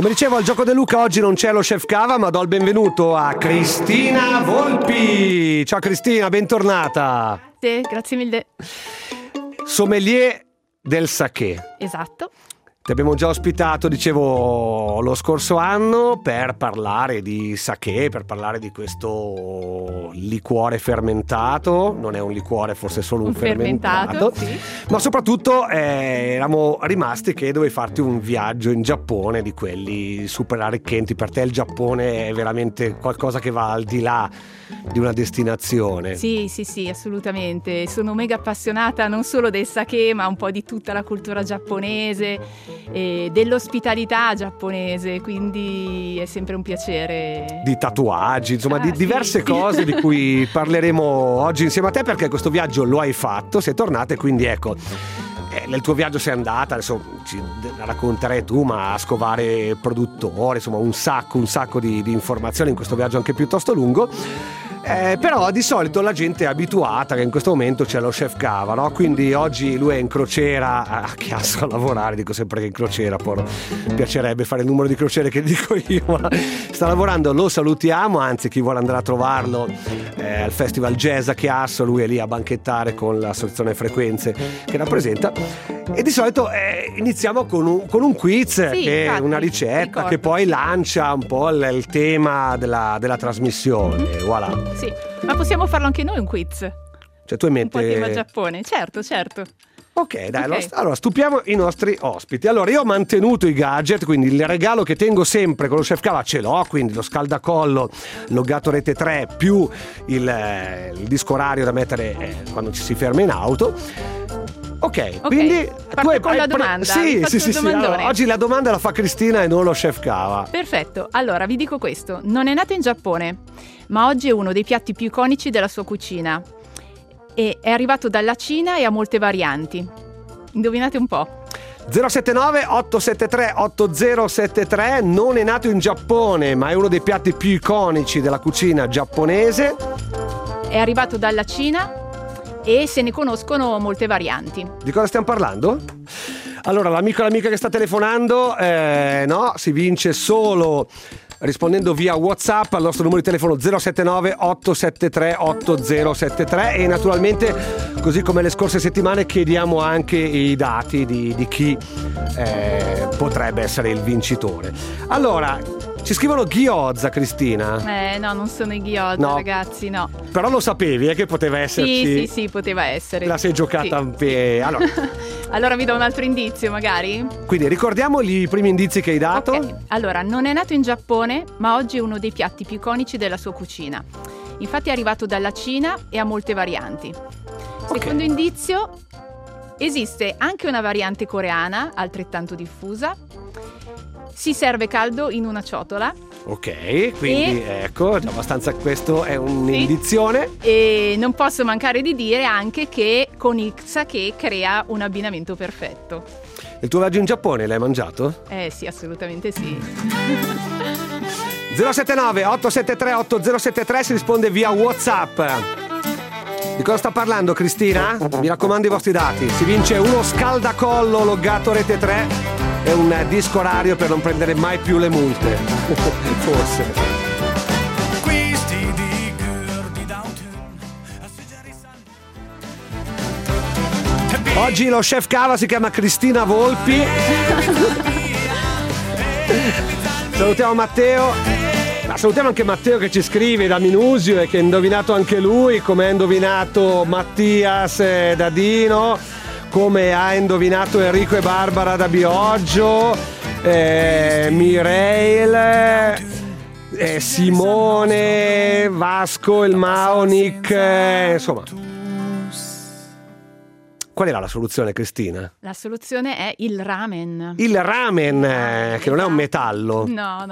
Come dicevo al Gioco De Luca oggi non c'è lo chef Cava, ma do il benvenuto a Cristina Volpi. Ciao Cristina, bentornata. Grazie mille. Sommelier del sakè. Esatto. Ti abbiamo già ospitato, dicevo, lo scorso anno per parlare di sakè, per parlare di questo liquore fermentato. Non è un liquore, forse è solo un fermentato. Sì. Ma soprattutto eravamo rimasti che dovevi farti un viaggio in Giappone di quelli super arricchenti. Per te il Giappone è veramente qualcosa che va al di là di una destinazione. Sì, assolutamente. Sono mega appassionata non solo del sakè, ma un po' di tutta la cultura giapponese e dell'ospitalità giapponese, quindi è sempre un piacere. Di tatuaggi, insomma, di diverse sì. cose di cui parleremo oggi insieme a te, perché questo viaggio lo hai fatto, sei tornata e quindi ecco, nel tuo viaggio sei andata, adesso ci racconterai tu, ma a scovare produttori, insomma un sacco di informazioni in questo viaggio anche piuttosto lungo. Però di solito la gente è abituata che in questo momento c'è lo chef Cava, no? Quindi oggi lui è in crociera a Chiasso a lavorare, dico sempre che in crociera, poi mi piacerebbe fare il numero di crociere che dico io, ma sta lavorando, lo salutiamo, anzi chi vuole andare a trovarlo al Festival Jazz a Chiasso, lui è lì a banchettare con l'associazione Frequenze che rappresenta. E di solito iniziamo con un quiz, che è una ricetta che poi lancia un po' il tema della trasmissione. Voilà. Sì, ma possiamo farlo anche noi un quiz? Cioè tu Un po' tema Giappone, certo. Ok, dai, allora stupiamo i nostri ospiti. Allora, io ho mantenuto i gadget, quindi il regalo che tengo sempre con lo chef Cava ce l'ho, quindi lo scaldacollo loggato Rete 3 più il disco orario da mettere quando ci si ferma in auto. Ok, quindi parto con la domanda. Sì. Allora, oggi la domanda la fa Cristina e non lo chef Cava. Perfetto, allora vi dico questo: non è nato in Giappone, ma oggi è uno dei piatti più iconici della sua cucina e è arrivato dalla Cina e ha molte varianti. Indovinate un po'. 079 873 8073. Non è nato in Giappone, ma è uno dei piatti più iconici della cucina giapponese. È arrivato dalla Cina e se ne conoscono molte varianti. Di cosa stiamo parlando? Allora, l'amica che sta telefonando, no, si vince solo rispondendo via WhatsApp al nostro numero di telefono 079 873 8073 e naturalmente, così come le scorse settimane, chiediamo anche i dati di chi potrebbe essere il vincitore. Allora, ci scrivono gyoza, Cristina. No, non sono i gyoza, no. Ragazzi, no. Però lo sapevi che poteva esserci? Sì, poteva essere. La sei giocata Allora. Allora vi do un altro indizio, magari? Quindi ricordiamo i primi indizi che hai dato. Okay. Allora, non è nato in Giappone, ma oggi è uno dei piatti più iconici della sua cucina. Infatti è arrivato dalla Cina e ha molte varianti. Secondo indizio, esiste anche una variante coreana, altrettanto diffusa. Si serve caldo in una ciotola. Ok, quindi ecco, abbastanza, questo è un'indizione. E non posso mancare di dire anche che con il sakè crea un abbinamento perfetto. Il tuo viaggio in Giappone l'hai mangiato? Sì, assolutamente sì. 079 873 8073, si risponde via WhatsApp. Di cosa sta parlando Cristina? Mi raccomando i vostri dati. Si vince uno scaldacollo loggato Rete 3 e un disco orario per non prendere mai più le multe. Forse. Oggi lo chef Cava si chiama Cristina Volpi. Salutiamo Matteo. Ma salutiamo anche Matteo che ci scrive da Minusio e che ha indovinato anche lui, come ha indovinato Mattias da Dino, come ha indovinato Enrico e Barbara da Bioggio, Mireille, Simone, Vasco, il Maonic, insomma. Qual era la soluzione, Cristina? La soluzione è il ramen. Il ramen, che non è un metallo. No.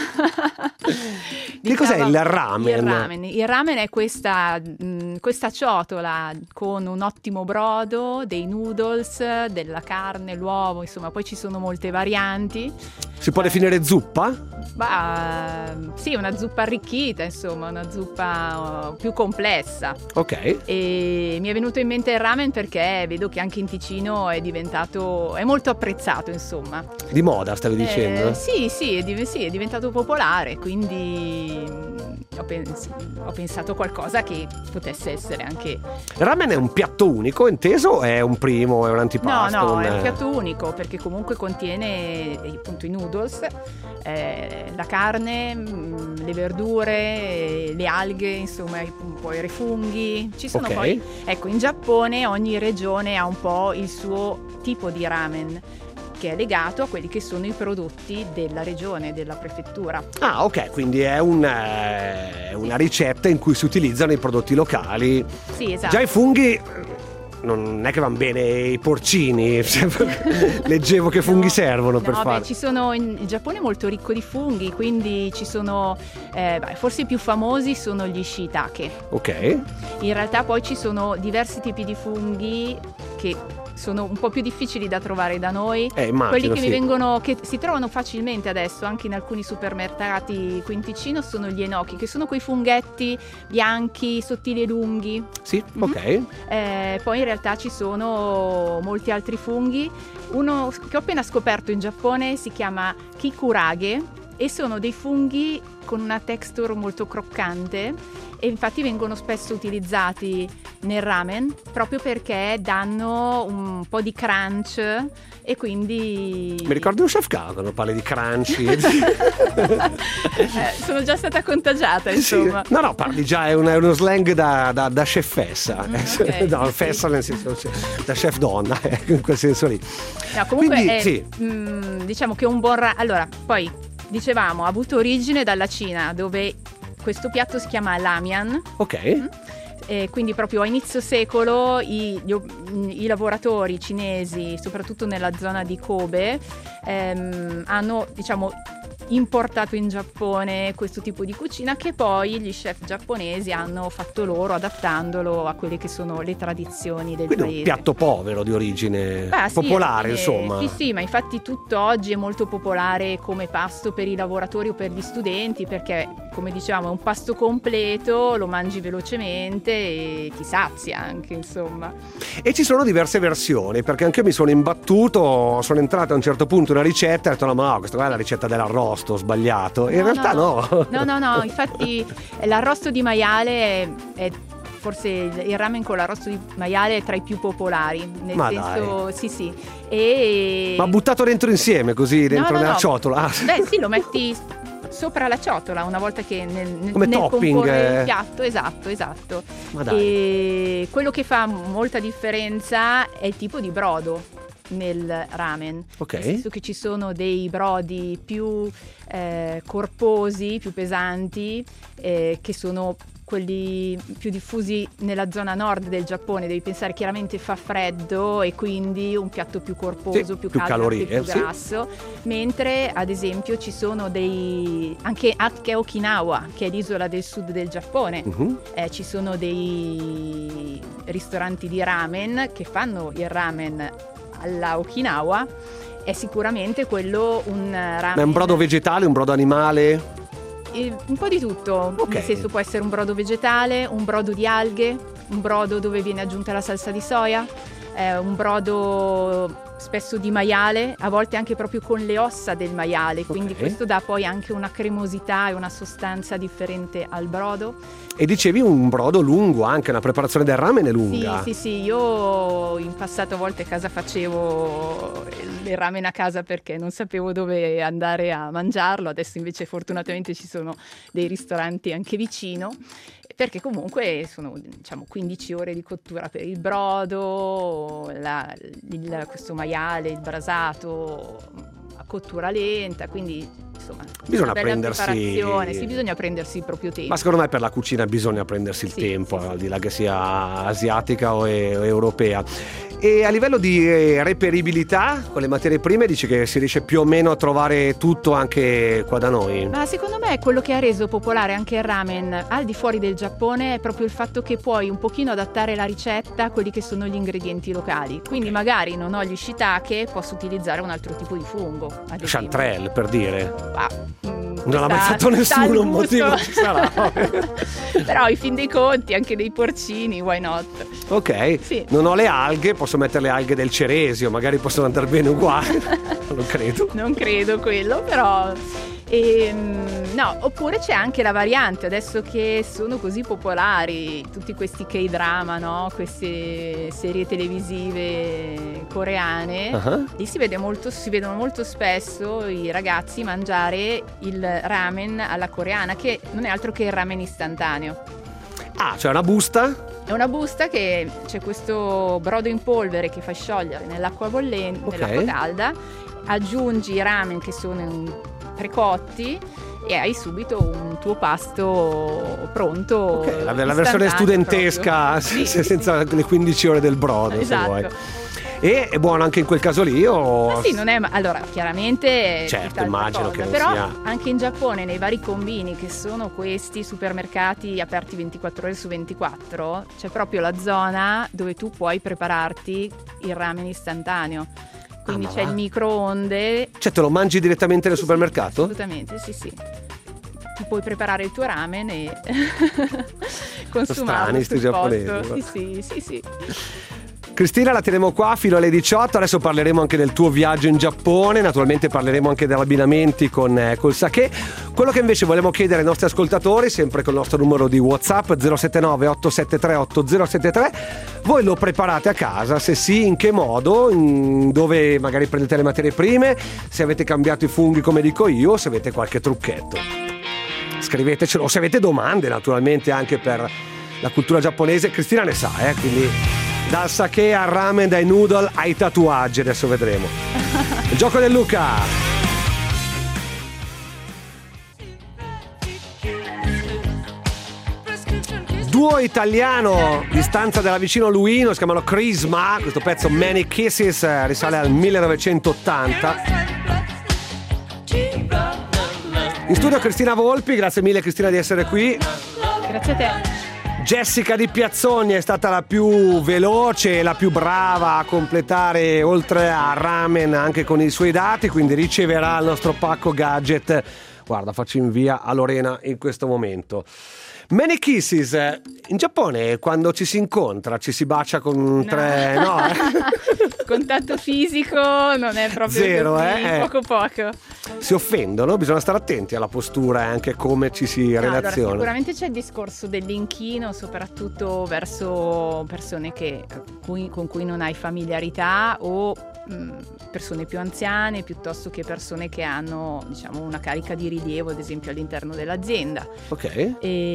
Che cos'è il ramen? Il ramen è questa ciotola con un ottimo brodo, dei noodles, della carne, l'uovo, insomma, poi ci sono molte varianti. Si può definire zuppa? Sì, una zuppa arricchita, insomma, una zuppa più complessa. Ok. E mi è venuto in mente il ramen perché vedo che anche in Ticino è molto apprezzato, insomma. Di moda, stavi dicendo? Sì, è diventato popolare, quindi ho pensato a qualcosa che potesse essere anche... Il ramen è un piatto unico, inteso, o è un primo, è un antipasto? No, è un piatto unico perché comunque contiene appunto i noodles, la carne, le verdure, le alghe, insomma, poi i funghi. Ci sono poi, ecco, in Giappone ogni regione ha un po' il suo tipo di ramen, che è legato a quelli che sono i prodotti della regione, della prefettura. Ah, ok, quindi è una ricetta in cui si utilizzano i prodotti locali. Sì, esatto. Già i funghi non è che vanno bene i porcini, leggevo che funghi servono per fare. Il Giappone è molto ricco di funghi, quindi ci sono, forse i più famosi sono gli shiitake. Ok. In realtà poi ci sono diversi tipi di funghi che sono un po' più difficili da trovare da noi. Immagino, quelli che si trovano facilmente adesso anche in alcuni supermercati qui in Ticino sono gli enoki, che sono quei funghetti bianchi, sottili e lunghi. Sì, ok. Poi in realtà ci sono molti altri funghi. Uno che ho appena scoperto in Giappone si chiama kikurage e sono dei funghi con una texture molto croccante e infatti vengono spesso utilizzati nel ramen proprio perché danno un po' di crunch e quindi... Mi ricordo un chef K quando parli di crunchy. Sono già stata contagiata, insomma. Sì. No, parli già, è uno slang da chefessa. Okay, no, sì, fessa nel senso, da chef donna, in quel senso lì. No, comunque quindi, diciamo che un buon allora, poi dicevamo, ha avuto origine dalla Cina, dove questo piatto si chiama Lamian. Ok. E quindi proprio a inizio secolo i lavoratori cinesi, soprattutto nella zona di Kobe, hanno, diciamo, importato in Giappone questo tipo di cucina che poi gli chef giapponesi hanno fatto loro, adattandolo a quelle che sono le tradizioni del quindi paese. Un piatto povero di origine popolare, insomma. Sì, ma infatti tutto oggi è molto popolare come pasto per i lavoratori o per gli studenti, perché come dicevamo è un pasto completo, lo mangi velocemente e ti sazia anche, insomma. E ci sono diverse versioni, perché anche io mi sono imbattuto, sono entrato a un certo punto in una ricetta e ho detto no, ma questa qua è la ricetta dell'arrosto, ho sbagliato. In realtà no. No, infatti l'arrosto di maiale è forse il ramen con l'arrosto di maiale è tra i più popolari, nel senso dai. Sì. Ma buttato dentro insieme così dentro nella ciotola? Beh sì, lo metti sopra la ciotola una volta che come nel topping il piatto, esatto. Ma dai. E quello che fa molta differenza è il tipo di brodo nel ramen, nel senso che ci sono dei brodi più corposi, più pesanti, che sono quelli più diffusi nella zona nord del Giappone. Devi pensare, chiaramente fa freddo e quindi un piatto più corposo, più caldo, calorie, più grasso, mentre ad esempio ci sono anche a Okinawa, che è l'isola del sud del Giappone, ci sono dei ristoranti di ramen che fanno il ramen alla Okinawa. È sicuramente quello un ramen. Ma è un brodo vegetale, un brodo animale? Un po' di tutto, nel senso può essere un brodo vegetale, un brodo di alghe, un brodo dove viene aggiunta la salsa di soia, un brodo spesso di maiale, a volte anche proprio con le ossa del maiale, quindi questo dà poi anche una cremosità e una sostanza differente al brodo. E dicevi un brodo lungo, anche una preparazione del ramen è lunga. Sì, io in passato a volte a casa facevo il ramen a casa perché non sapevo dove andare a mangiarlo, adesso invece fortunatamente ci sono dei ristoranti anche vicino, perché comunque sono, diciamo, 15 ore di cottura per il brodo, questo maiale, il brasato a cottura lenta, quindi insomma bisogna bisogna prendersi il proprio tempo. Ma secondo me per la cucina bisogna prendersi il tempo, al di là che sia asiatica o europea. E a livello di reperibilità con le materie prime dici che si riesce più o meno a trovare tutto anche qua da noi? Ma secondo me quello che ha reso popolare anche il ramen al di fuori del Giappone è proprio il fatto che puoi un pochino adattare la ricetta a quelli che sono gli ingredienti locali. Quindi magari non ho gli shiitake, posso utilizzare un altro tipo di fungo, ad esempio. Chanterelle, per dire. Non l'ha mai fatto nessuno, un motivo ci sarà. Però in fin dei conti anche dei porcini, why not? Ok, sì. Non ho le alghe, posso mettere le alghe del Ceresio, magari possono andare bene uguali. Non credo quello, però no, oppure c'è anche la variante, adesso che sono così popolari tutti questi K-drama, no? Queste serie televisive coreane, lì si vedono molto spesso i ragazzi mangiare il ramen alla coreana, che non è altro che il ramen istantaneo. C'è una busta? È una busta che c'è questo brodo in polvere che fai sciogliere nell'acqua bollente, nell'acqua calda, aggiungi i ramen che sono precotti e hai subito un tuo pasto pronto. La versione studentesca, senza le 15 ore del brodo, esatto. Se vuoi. E è buono anche in quel caso lì? Ma sì, non è. Allora, chiaramente. Certo, immagino che non però sia. Anche in Giappone, nei vari combini che sono questi supermercati aperti 24 ore su 24, c'è proprio la zona dove tu puoi prepararti il ramen istantaneo. Quindi c'è il microonde. Cioè, te lo mangi direttamente nel supermercato? Assolutamente, sì. Ti puoi preparare il tuo ramen e consumarlo sul posto. Sì. Cristina, la teniamo qua fino alle 18. Adesso parleremo anche del tuo viaggio in Giappone. Naturalmente parleremo anche degli abbinamenti col sake. Quello che invece vogliamo chiedere ai nostri ascoltatori, sempre col nostro numero di WhatsApp 079 873 8073, voi lo preparate a casa? Se sì, in che modo? Dove magari prendete le materie prime? Se avete cambiato i funghi come dico io, o se avete qualche trucchetto? Scrivetecelo, o se avete domande naturalmente anche per la cultura giapponese. Cristina ne sa, quindi dal sake al ramen, dai noodle ai tatuaggi, adesso vedremo. Il gioco del Luca. Duo italiano di stanza della vicino Luino, si chiamano Crisma. Questo pezzo Many Kisses risale al 1980. In studio Cristina Volpi, grazie mille Cristina di essere qui. Grazie a te. Jessica di Piazzoni è stata la più veloce e la più brava a completare, oltre a ramen, anche con i suoi dati, quindi riceverà il nostro pacco gadget. Guarda, faccio invia a Lorena in questo momento. Many Kisses, in Giappone quando ci si incontra ci si bacia con tre, no? Contatto fisico non è proprio zero, così, poco. Si offendono, bisogna stare attenti alla postura e anche come ci si relaziona. Allora, sicuramente c'è il discorso dell'inchino, soprattutto verso persone con cui non hai familiarità o persone più anziane, piuttosto che persone che hanno, diciamo, una carica di rilievo, ad esempio all'interno dell'azienda. Ok.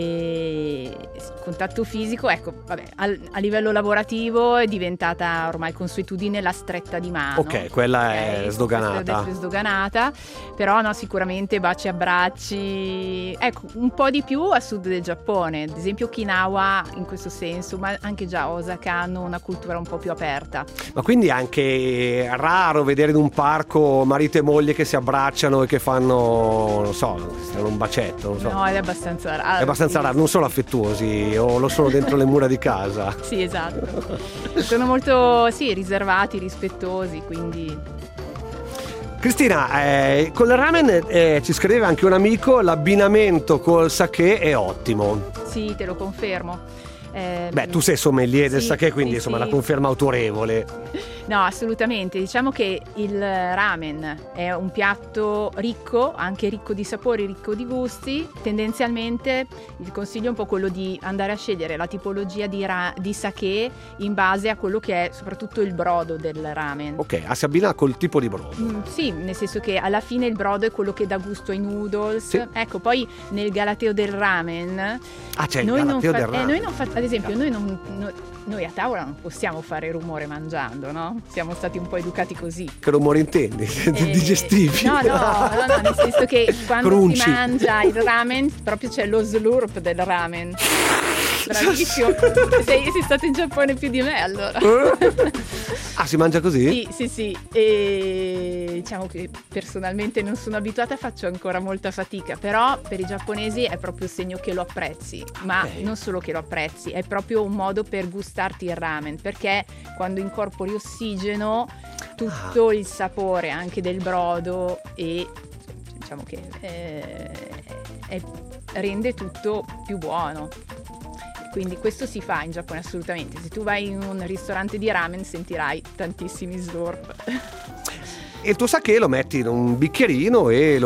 E contatto fisico, ecco, vabbè, a livello lavorativo è diventata ormai consuetudine la stretta di mano. Ok, quella è sdoganata. Adesso è sdoganata, però no, sicuramente baci e abbracci. Ecco, un po' di più a sud del Giappone, ad esempio Okinawa in questo senso, ma anche già Osaka hanno una cultura un po' più aperta. Ma quindi anche raro vedere in un parco marito e moglie che si abbracciano e che fanno, non so, un bacetto, non so. No, è abbastanza raro. È abbastanza raro, non sono affettuosi o lo sono dentro le mura di casa. Sì, esatto. Sono molto, riservati, rispettosi, quindi... Cristina, con il ramen ci scriveva anche un amico, l'abbinamento col sake è ottimo. Sì, te lo confermo. Beh, tu sei sommelier del sake, quindi insomma la conferma autorevole. No, assolutamente. Diciamo che il ramen è un piatto ricco, anche ricco di sapori, ricco di gusti. Tendenzialmente il consiglio è un po' quello di andare a scegliere la tipologia di sake in base a quello che è soprattutto il brodo del ramen. Ok, si abbina col tipo di brodo. Sì, nel senso che alla fine il brodo è quello che dà gusto ai noodles. Sì. Ecco, poi nel galateo del ramen... c'è il galateo del ramen. Noi non ad esempio, noi a tavola non possiamo fare rumore mangiando, no? Siamo stati un po' educati così. Che rumore intendi? Digestivi? No, nel senso che quando Crunci. si mangia il ramen proprio c'è lo slurp del ramen. Bravissimo. Sei stato in Giappone più di me, allora. Ah, si mangia così? Sì. E diciamo che personalmente non sono abituata, faccio ancora molta fatica, però per i giapponesi è proprio segno che lo apprezzi, ma non solo che lo apprezzi, è proprio un modo per gustarti il ramen, perché quando incorpori ossigeno tutto il sapore anche del brodo e diciamo che rende tutto più buono. Quindi questo si fa in Giappone assolutamente. Se tu vai in un ristorante di ramen sentirai tantissimi slurp. E il tuo sake lo metti in un bicchierino e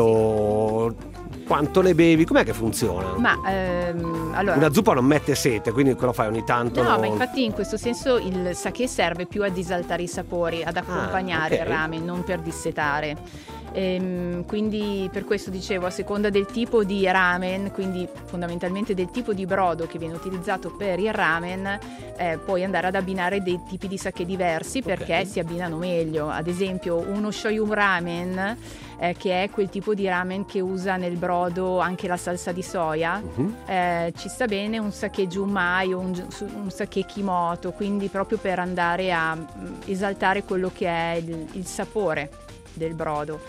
quanto ne bevi? Com'è che funziona? Ma allora, una zuppa non mette sete, quindi quello fai ogni tanto. No, ma infatti in questo senso il sake serve più a disaltare i sapori, ad accompagnare il ramen, non per dissetare. Quindi per questo dicevo, a seconda del tipo di ramen, quindi fondamentalmente del tipo di brodo che viene utilizzato per il ramen, puoi andare ad abbinare dei tipi di sake diversi perché si abbinano meglio. Ad esempio uno shoyu ramen, che è quel tipo di ramen che usa nel brodo anche la salsa di soia, ci sta bene un sake junmai o un sake kimoto, quindi proprio per andare a esaltare quello che è il sapore del brodo.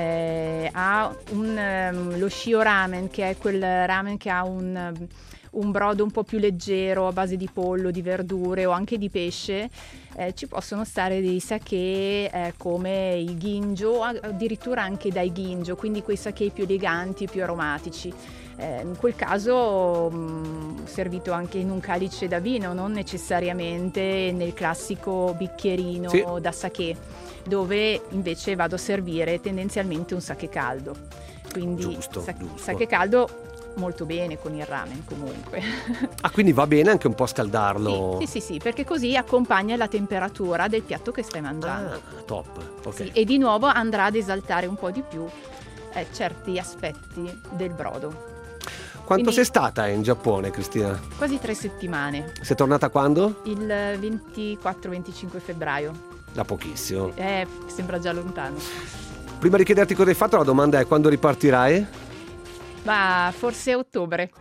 Ha lo shio ramen, che è quel ramen che ha un brodo un po' più leggero a base di pollo, di verdure o anche di pesce. Ci possono stare dei sake come i ginjo, addirittura anche dai ginjo, quindi quei sake più eleganti, più aromatici. In quel caso servito anche in un calice da vino, non necessariamente nel classico bicchierino da sake, dove invece vado a servire tendenzialmente un sake caldo. Quindi giusto. Sake caldo molto bene con il ramen comunque. Ah, quindi va bene anche un po' scaldarlo? Sì, perché così accompagna la temperatura del piatto che stai mangiando. Ah, top, ok. Sì, e di nuovo andrà ad esaltare un po' di più certi aspetti del brodo. Quanto sei stata in Giappone, Cristina? Quasi 3 settimane. Sei tornata quando? Il 24-25 febbraio. Da pochissimo. Sembra già lontano. Prima di chiederti cosa hai fatto, la domanda è: quando ripartirai? Ma forse a ottobre.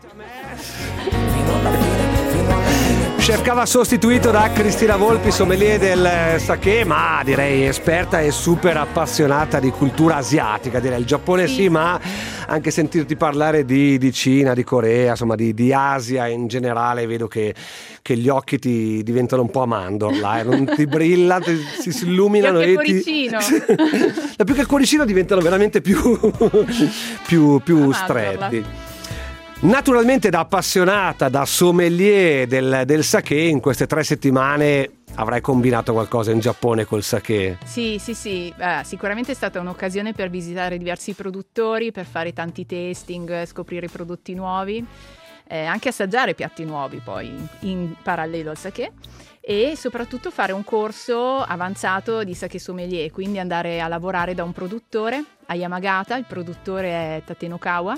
Chef Cava sostituito da Cristina Volpi, sommelier del sake, ma direi esperta e super appassionata di cultura asiatica, direi. Il Giappone sì, ma anche sentirti parlare di Cina, di Corea, insomma di Asia in generale, vedo che gli occhi ti diventano un po' a mandorla, non ti brillano, si illuminano e più che il cuoricino diventano veramente più stretti. Naturalmente, da appassionata, da sommelier del sake, in queste 3 settimane avrai combinato qualcosa in Giappone col sake. Sì. Sicuramente è stata un'occasione per visitare diversi produttori, per fare tanti tasting, scoprire prodotti nuovi, anche assaggiare piatti nuovi poi in parallelo al sake, e soprattutto fare un corso avanzato di sake sommelier, quindi andare a lavorare da un produttore a Yamagata. Il produttore è Tatenokawa.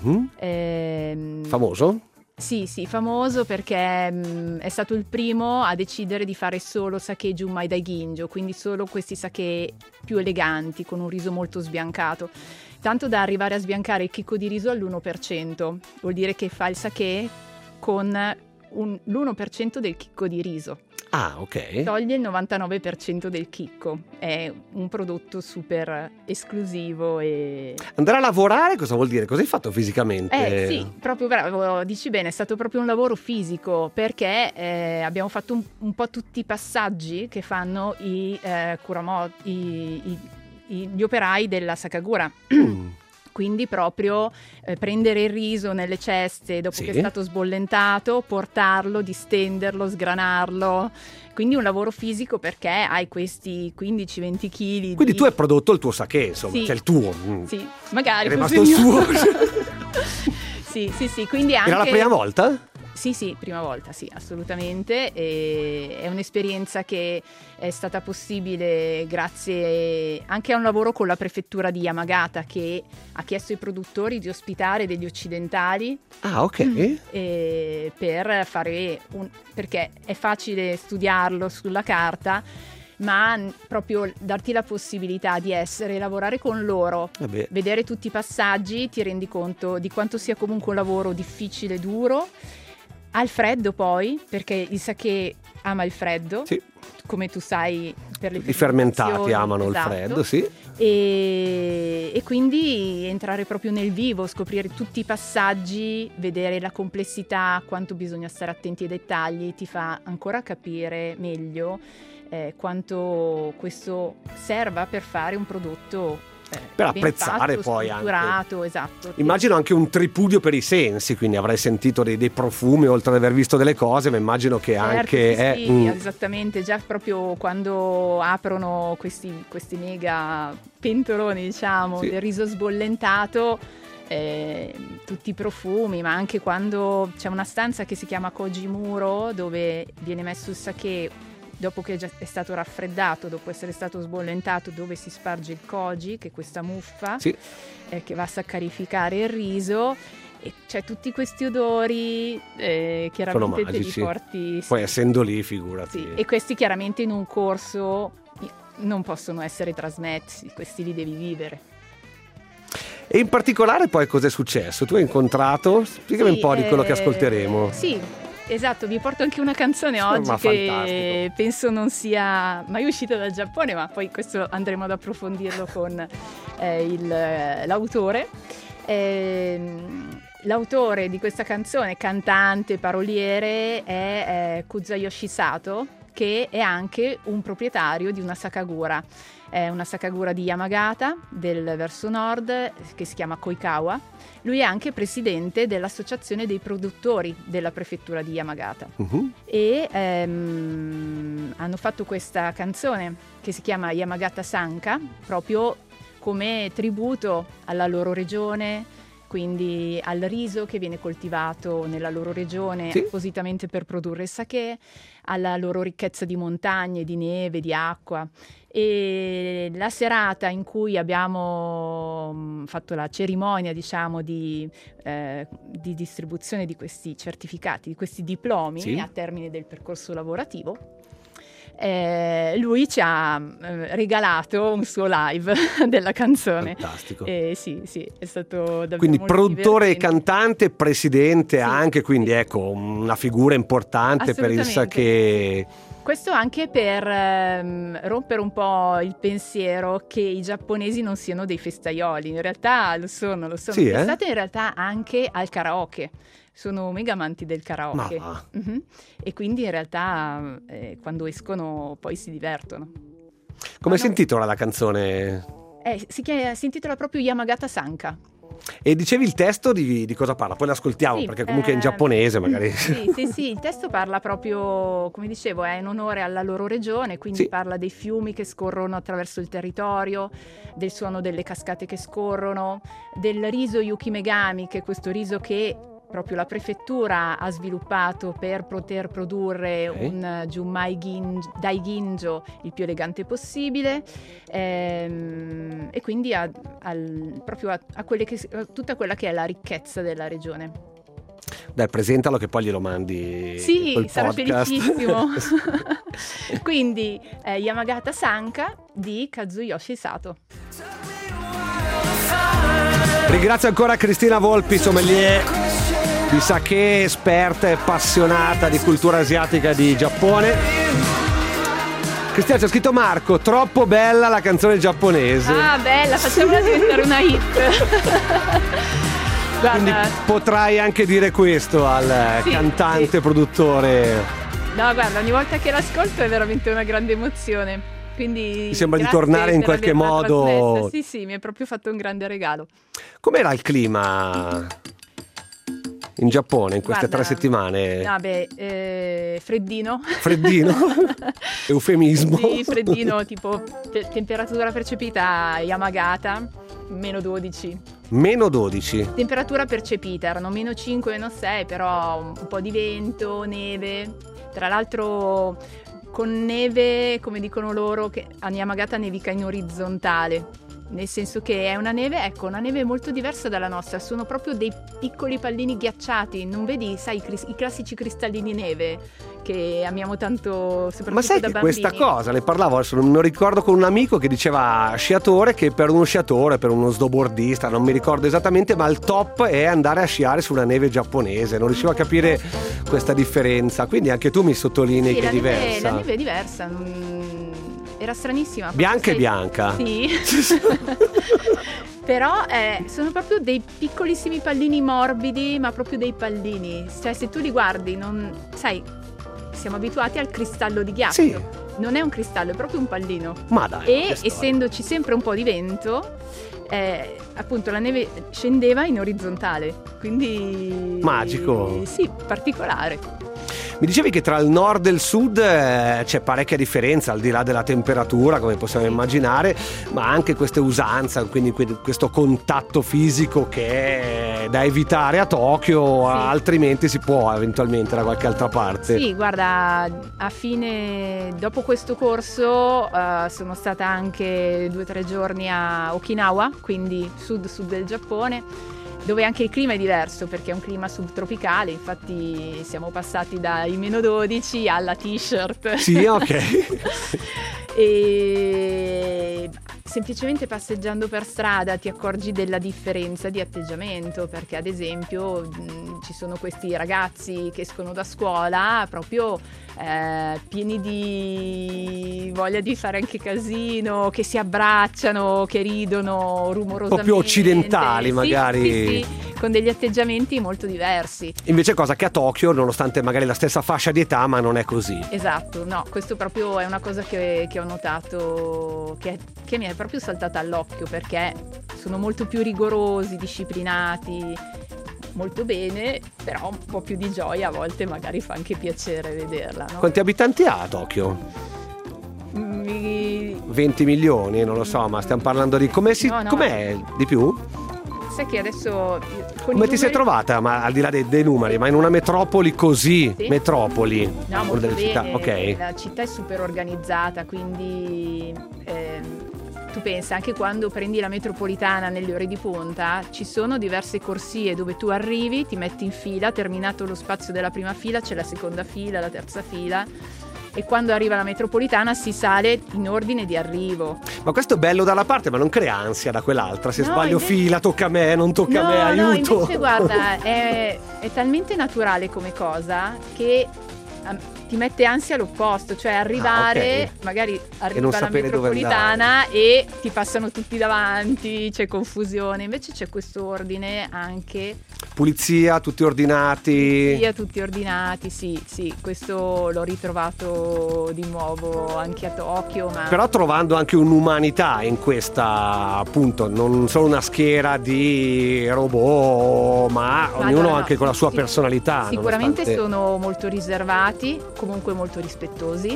Famoso? Sì, famoso perché è stato il primo a decidere di fare solo sake junmai dai ginjo, quindi solo questi sake più eleganti con un riso molto sbiancato, tanto da arrivare a sbiancare il chicco di riso all'1%. Vuol dire che fa il sake con l'1% del chicco di riso. Ah, ok. Toglie il 99% del chicco. È un prodotto super esclusivo. E andare a lavorare cosa vuol dire? Cosa hai fatto fisicamente? Sì, proprio bravo, dici bene, è stato proprio un lavoro fisico, perché abbiamo fatto un po' tutti i passaggi che fanno gli operai della Sakagura. Quindi proprio prendere il riso nelle ceste dopo che è stato sbollentato, portarlo, distenderlo, sgranarlo. Quindi un lavoro fisico, perché hai questi 15-20 kg. Quindi tu hai prodotto il tuo sake, insomma, cioè il tuo. Sì, magari. È rimasto il suo. Sì, quindi anche... Era la prima volta? Sì, prima volta, sì, assolutamente. E è un'esperienza che è stata possibile grazie anche a un lavoro con la prefettura di Yamagata, che ha chiesto ai produttori di ospitare degli occidentali. Ah, ok. Per fare perché è facile studiarlo sulla carta, ma proprio darti la possibilità di lavorare con loro, vedere tutti i passaggi, ti rendi conto di quanto sia comunque un lavoro difficile, duro, Al freddo poi, perché il sake ama il freddo, Sì. come tu sai, per le I fermentati fermentazioni, amano esatto. il freddo, sì. E quindi entrare proprio nel vivo, scoprire tutti i passaggi, vedere la complessità, quanto bisogna stare attenti ai dettagli, ti fa ancora capire meglio quanto questo serva per fare un prodotto Per ben apprezzare fatto, poi strutturato, anche. esatto. Immagino anche un tripudio per i sensi, quindi avrai sentito dei profumi oltre ad aver visto delle cose, ma immagino che Certo, anche sì, esattamente, già proprio quando aprono questi mega pentoloni, diciamo, Sì. del riso sbollentato, tutti i profumi, ma anche quando c'è una stanza che si chiama Kojimuro, dove viene messo il sake dopo che è stato raffreddato, dopo essere stato sbollentato, dove si sparge il koji, che è questa muffa, Sì. che va a saccarificare il riso, e c'è tutti questi odori, chiaramente te li magici. porti. Poi sì. essendo lì, figurati. Sì, e questi chiaramente in un corso non possono essere trasmessi, questi li devi vivere. E in particolare poi cos'è successo? Tu hai incontrato? Spiegami un po' di quello che ascolteremo. Sì, esatto, vi porto anche una canzone oggi Ma che fantastico. penso non sia mai uscita dal Giappone, ma poi questo andremo ad approfondirlo con l'autore. L'autore di questa canzone, cantante, paroliere, è Kuzayoshi Sato, che è anche un proprietario di una sakagura. È una sakagura di Yamagata, del verso nord, che si chiama Koikawa. Lui è anche presidente dell'associazione dei produttori della prefettura di Yamagata. E hanno fatto questa canzone che si chiama Yamagata Sanka, proprio come tributo alla loro regione, quindi al riso che viene coltivato nella loro regione, sì, appositamente per produrre il sake, alla loro ricchezza di montagne, di neve, di acqua. E la serata in cui abbiamo fatto la cerimonia, diciamo, di distribuzione di questi certificati, di questi diplomi, sì, a termine del percorso lavorativo, lui ci ha regalato un suo live della canzone. Fantastico. Sì, è stato davvero quindi molto produttore e divertente. cantante, presidente Sì, anche, quindi sì, ecco, una figura importante per il sake. Questo anche per rompere un po' il pensiero che i giapponesi non siano dei festaioli. In realtà lo sono. Sì, Pensate in realtà anche al karaoke. Sono mega amanti del karaoke. E quindi in realtà quando escono poi si divertono. Come si intitola la canzone? Si intitola proprio Yamagata Sanka. E dicevi il testo di cosa parla? Poi l'ascoltiamo, sì, perché comunque è in giapponese magari. Sì, il testo parla proprio, come dicevo, è in onore alla loro regione, quindi sì, parla dei fiumi che scorrono attraverso il territorio, del suono delle cascate che scorrono, del riso Yukimegami, che è questo riso che proprio la prefettura ha sviluppato per poter produrre un Junmai Daiginjo il più elegante possibile, e quindi proprio a tutta quella che è la ricchezza della regione. Dai, presentalo che poi glielo mandi. Sì, sarà podcast. felicissimo. Quindi Yamagata Sanka di Kazuyoshi Sato. Ringrazio ancora Cristina Volpi, sommelier di sake, esperta e appassionata di cultura asiatica e di Giappone. Cristina, c'è scritto Marco, troppo bella la canzone giapponese. Ah, bella, facciamola diventare una hit. Quindi potrai anche dire questo al cantante, produttore. No, guarda, ogni volta che l'ascolto è veramente una grande emozione. Quindi mi sembra di tornare in qualche modo. Sì, mi hai proprio fatto un grande regalo. Com'era il clima in Giappone in queste 3 settimane? Freddino. Freddino? Eufemismo. Sì, freddino, tipo temperatura percepita a Yamagata, -12. -12. Temperatura percepita, erano -5, -6, però un po' di vento, neve. Tra l'altro con neve, come dicono loro, che a Yamagata nevica in orizzontale. nel senso che è una neve molto diversa dalla nostra, sono proprio dei piccoli pallini ghiacciati, non vedi, sai, i classici cristallini neve che amiamo tanto, soprattutto ma sai da che bambini. questa cosa ne parlavo adesso, non mi ricordo, con un amico che diceva sciatore, che per uno sciatore, per uno snowboardista, non mi ricordo esattamente, ma il top è andare a sciare sulla neve giapponese, non riuscivo a capire questa differenza, quindi anche tu mi sottolinei che è diversa. La neve è diversa, era stranissima. Bianca e bianca. Sì. Però sono proprio dei piccolissimi pallini morbidi, ma proprio dei pallini. Cioè, se tu li guardi, sai, siamo abituati al cristallo di ghiaccio. Sì. Non è un cristallo, è proprio un pallino. Ma dai. E essendoci sempre un po' di vento, appunto la neve scendeva in orizzontale. Quindi magico. Sì, particolare. Mi dicevi che tra il nord e il sud c'è parecchia differenza, al di là della temperatura, come possiamo immaginare, ma anche queste usanze, quindi questo contatto fisico che è da evitare a Tokyo, sì. Altrimenti si può eventualmente da qualche altra parte. Sì, guarda, dopo questo corso sono stata anche 2 o 3 giorni a Okinawa, quindi sud del Giappone, dove anche il clima è diverso perché è un clima subtropicale, infatti siamo passati dai -12 alla t-shirt. Sì, ok. E semplicemente passeggiando per strada ti accorgi della differenza di atteggiamento, perché ad esempio ci sono questi ragazzi che escono da scuola proprio pieni di voglia di fare anche casino, che si abbracciano, che ridono rumorosamente, un po' più occidentali magari. sì, con degli atteggiamenti molto diversi. Invece cosa che a Tokyo, nonostante magari la stessa fascia di età, ma non è così. Esatto, no, questo proprio è una cosa che ho notato, che mi è proprio saltata all'occhio, perché sono molto più rigorosi, disciplinati, molto bene, però un po' più di gioia a volte magari fa anche piacere vederla, no? Quanti abitanti ha Tokyo? 20 milioni, non lo so, ma stiamo parlando di No. Com'è di più? Sai che adesso come ti sei trovata, ma al di là dei numeri, ma in una metropoli così, sì. Metropoli, no, molto delle bene, città, ok. La città è super organizzata, quindi tu pensa, anche quando prendi la metropolitana nelle ore di punta, ci sono diverse corsie dove tu arrivi, ti metti in fila, terminato lo spazio della prima fila c'è la seconda fila, la terza fila, e quando arriva la metropolitana si sale in ordine di arrivo. Ma questo è bello da una parte, ma non crea ansia da quell'altra? Se No, sbaglio invece... fila, tocca a me, non tocca a me, aiuto. No, invece guarda, è talmente naturale come cosa che ti mette ansia all'opposto, cioè arrivare, okay. Magari non arriva la sapere dove metropolitana e ti passano tutti davanti, c'è confusione, invece c'è questo ordine anche. Pulizia, tutti ordinati. Tutti ordinati, sì, questo l'ho ritrovato di nuovo anche a Tokyo. Ma... Però trovando anche un'umanità in questa, appunto, non solo una schiera di robot, ma ognuno anche con la sua personalità. Sicuramente sono molto riservati, comunque molto rispettosi.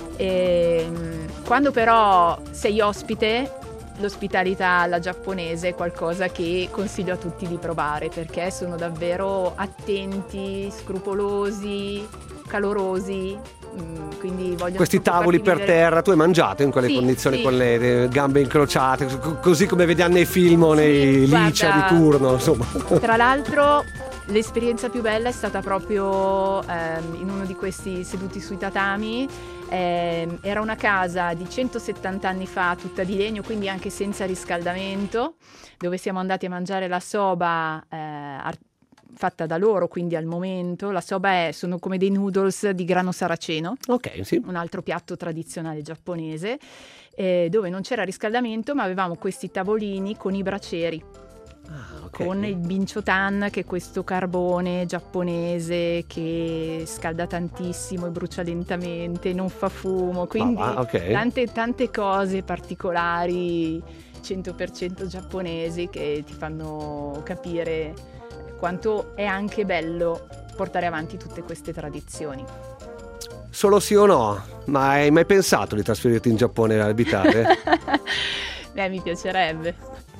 Quando però sei ospite, l'ospitalità alla giapponese è qualcosa che consiglio a tutti di provare, perché sono davvero attenti, scrupolosi, calorosi, quindi vogliono questi tavoli per terra. Tu hai mangiato in quelle condizioni, sì. Con le gambe incrociate, così come vediamo nei film o nei licei di turno, insomma. Tra l'altro l'esperienza più bella è stata proprio in uno di questi seduti sui tatami. Era una casa di 170 anni fa, tutta di legno, quindi anche senza riscaldamento, dove siamo andati a mangiare la soba fatta da loro, quindi al momento la soba sono come dei noodles di grano saraceno, ok, sì. Un altro piatto tradizionale giapponese, dove non c'era riscaldamento, ma avevamo questi tavolini con i bracieri. Okay. Con il binchotan, che è questo carbone giapponese che scalda tantissimo e brucia lentamente, non fa fumo, quindi tante cose particolari 100% giapponesi che ti fanno capire quanto è anche bello portare avanti tutte queste tradizioni. Solo sì o no? Ma hai mai pensato di trasferirti in Giappone ad abitare? Mi piacerebbe.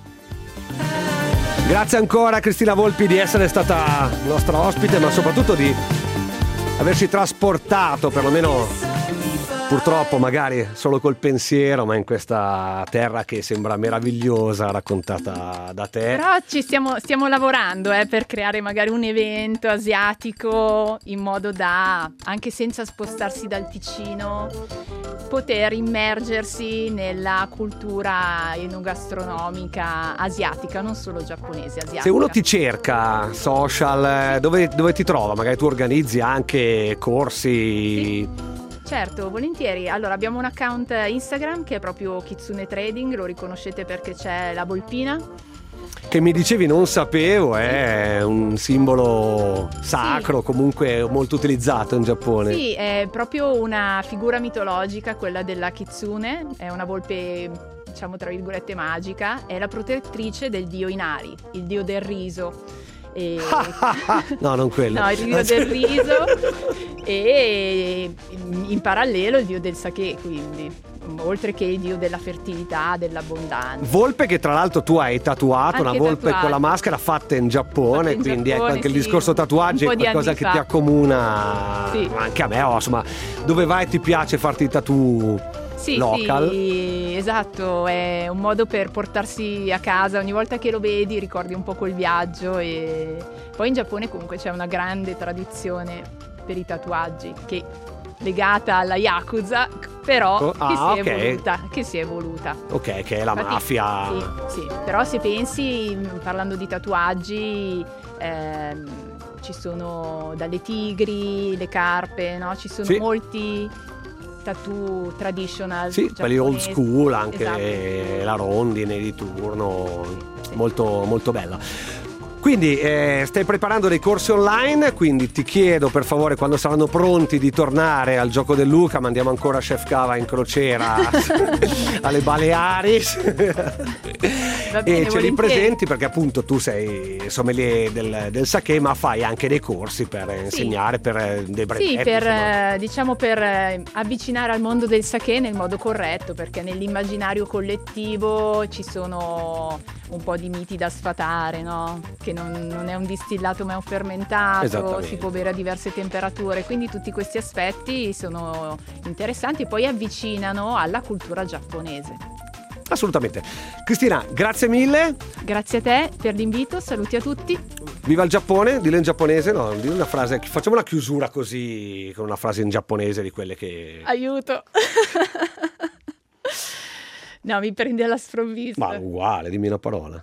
Grazie ancora Cristina Volpi di essere stata nostra ospite, ma soprattutto di averci trasportato perlomeno Purtroppo magari solo col pensiero, ma in questa terra che sembra meravigliosa raccontata da te. Però stiamo lavorando per creare magari un evento asiatico in modo da, anche senza spostarsi dal Ticino, poter immergersi nella cultura enogastronomica asiatica, non solo giapponese, asiatica. Se uno ti cerca social, dove ti trova? Magari tu organizzi anche corsi? Sì. Certo, volentieri. Allora, abbiamo un account Instagram che è proprio Kitsune Trading, lo riconoscete perché c'è la volpina. Che mi dicevi non sapevo, è un simbolo sacro, comunque molto utilizzato in Giappone. Sì, è proprio una figura mitologica, quella della Kitsune, è una volpe, diciamo tra virgolette magica, è la protettrice del dio Inari, il dio del riso. No, non quello. No, il dio del riso e in parallelo il dio del sake, quindi oltre che il dio della fertilità, dell'abbondanza. Volpe che tra l'altro tu hai tatuato, Anche una volpe tatuato. con la maschera fatta in Giappone, quindi ecco anche il discorso tatuaggi è qualcosa che ti accomuna, sì. Anche a me, insomma, dove vai ti piace farti i tattoo? Sì, local. Sì, esatto, è un modo per portarsi a casa, ogni volta che lo vedi ricordi un po' quel viaggio. E poi in Giappone comunque c'è una grande tradizione per i tatuaggi che legata alla Yakuza, però che si è evoluta. Ok, che è la mafia. Sì, però se pensi, parlando di tatuaggi, ci sono dalle tigri, le carpe, no? Ci sono molti tattoo traditional, quelli old school, anche esatto. La rondine di turno, molto, molto bella. Quindi stai preparando dei corsi online, quindi ti chiedo per favore quando saranno pronti di tornare al Gioco del Luca, mandiamo ancora Chef Cava in crociera alle Baleari e ce li presenti, perché appunto tu sei sommelier del sake, ma fai anche dei corsi per insegnare, per dei brevetti. Sì, per avvicinare al mondo del sake nel modo corretto, perché nell'immaginario collettivo ci sono un po' di miti da sfatare, no? Che non è un distillato ma è un fermentato, si può bere a diverse temperature, quindi tutti questi aspetti sono interessanti e poi avvicinano alla cultura giapponese. Assolutamente. Cristina, grazie mille. Grazie a te per l'invito, saluti a tutti. Viva il Giappone, dillo in giapponese, no, dillo una frase, facciamo una chiusura così con una frase in giapponese di quelle che... Aiuto! No, mi prende alla sprovvista. Ma uguale, dimmi una parola.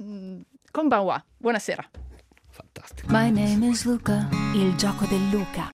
Konbanwa, buonasera. Fantastico. My name is Luca, il gioco del Luca.